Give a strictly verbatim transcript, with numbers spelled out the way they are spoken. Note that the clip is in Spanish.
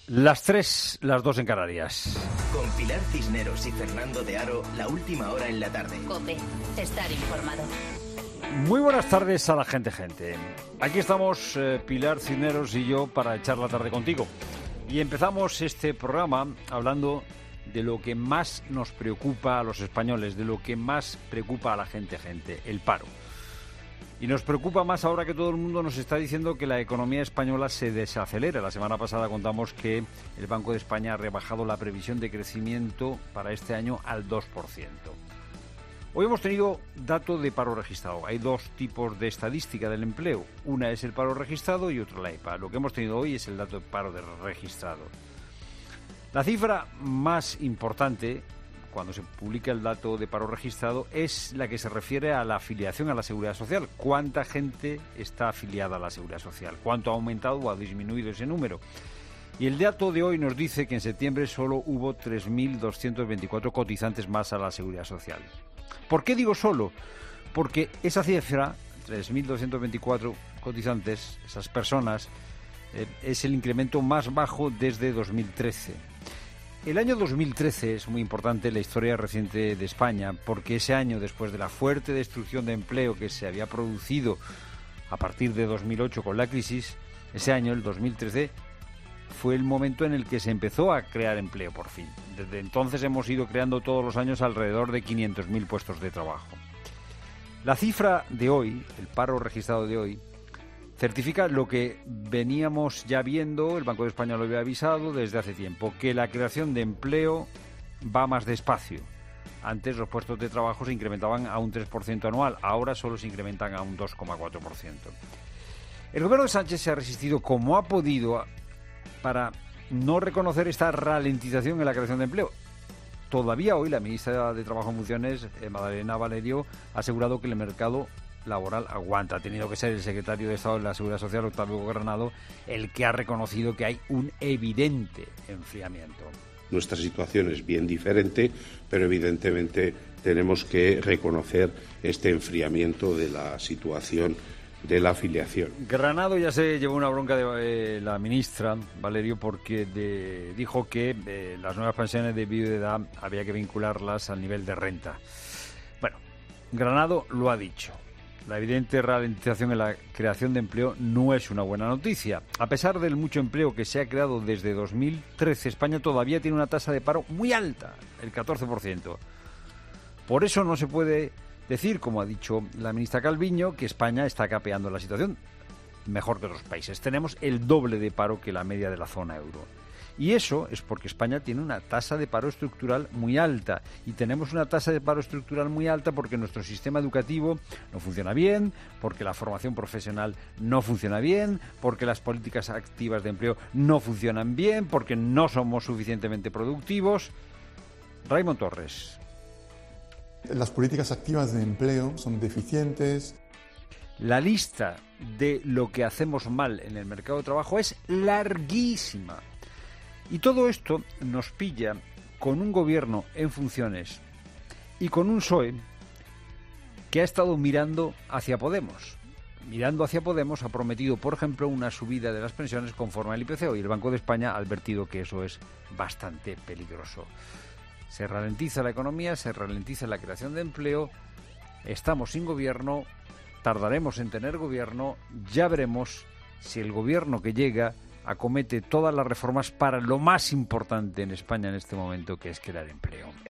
Las tres, las dos en Canarias. Con Pilar Cisneros y Fernando de Aro, la última hora en la tarde. COPE, estar informado. Muy buenas tardes a la gente, gente. Aquí estamos eh, Pilar Cisneros y yo para echar la tarde contigo. Y empezamos este programa hablando de lo que más nos preocupa a los españoles, de lo que más preocupa a la gente, gente, el paro. Y nos preocupa más ahora que todo el mundo nos está diciendo que la economía española se desacelera. La semana pasada contamos que el Banco de España ha rebajado la previsión de crecimiento para este año al dos por ciento. Hoy hemos tenido dato de paro registrado. Hay dos tipos de estadística del empleo. Una es el paro registrado y otra la E P A. Lo que hemos tenido hoy es el dato de paro de registrado. La cifra más importante, cuando se publica el dato de paro registrado, es la que se refiere a la afiliación a la Seguridad Social. ¿Cuánta gente está afiliada a la Seguridad Social? ¿Cuánto ha aumentado o ha disminuido ese número? Y el dato de hoy nos dice que en septiembre solo hubo tres mil doscientos veinticuatro cotizantes más a la Seguridad Social. ¿Por qué digo solo? Porque esa cifra, tres mil doscientos veinticuatro cotizantes, esas personas, eh, es el incremento más bajo desde dos mil trece. El año dos mil trece es muy importante en la historia reciente de España, porque ese año, después de la fuerte destrucción de empleo que se había producido a partir de dos mil ocho con la crisis, ese año, el dos mil trece, fue el momento en el que se empezó a crear empleo por fin. Desde entonces hemos ido creando todos los años alrededor de quinientos mil puestos de trabajo. La cifra de hoy, el paro registrado de hoy, certifica lo que veníamos ya viendo, el Banco de España lo había avisado desde hace tiempo, que la creación de empleo va más despacio. Antes los puestos de trabajo se incrementaban a un tres por ciento anual, ahora solo se incrementan a un dos coma cuatro por ciento. El gobierno de Sánchez se ha resistido como ha podido para no reconocer esta ralentización en la creación de empleo. Todavía hoy la ministra de Trabajo en funciones, Madalena Valerio, ha asegurado que el mercado laboral aguanta. Ha tenido que ser el secretario de Estado de la Seguridad Social, Octavio Granado, el que ha reconocido que hay un evidente enfriamiento. Nuestra situación es bien diferente, pero evidentemente tenemos que reconocer este enfriamiento de la situación de la afiliación. Granado ya se llevó una bronca de eh, la ministra Valerio porque de, dijo que eh, las nuevas pensiones de viudedad había que vincularlas al nivel de renta. Bueno, Granado lo ha dicho. La evidente ralentización en la creación de empleo no es una buena noticia. A pesar del mucho empleo que se ha creado desde dos mil trece, España todavía tiene una tasa de paro muy alta, el catorce por ciento. Por eso no se puede decir, como ha dicho la ministra Calviño, que España está capeando la situación mejor que otros países. Tenemos el doble de paro que la media de la zona euro. Y eso es porque España tiene una tasa de paro estructural muy alta. Y tenemos una tasa de paro estructural muy alta porque nuestro sistema educativo no funciona bien, porque la formación profesional no funciona bien, porque las políticas activas de empleo no funcionan bien, porque no somos suficientemente productivos. Raymond Torres. Las políticas activas de empleo son deficientes. La lista de lo que hacemos mal en el mercado de trabajo es larguísima. Y todo esto nos pilla con un gobierno en funciones y con un P S O E que ha estado mirando hacia Podemos. Mirando hacia Podemos ha prometido, por ejemplo, una subida de las pensiones conforme al I P C y el Banco de España ha advertido que eso es bastante peligroso. Se ralentiza la economía, se ralentiza la creación de empleo, estamos sin gobierno, tardaremos en tener gobierno, ya veremos si el gobierno que llega acomete todas las reformas para lo más importante en España en este momento, que es crear empleo.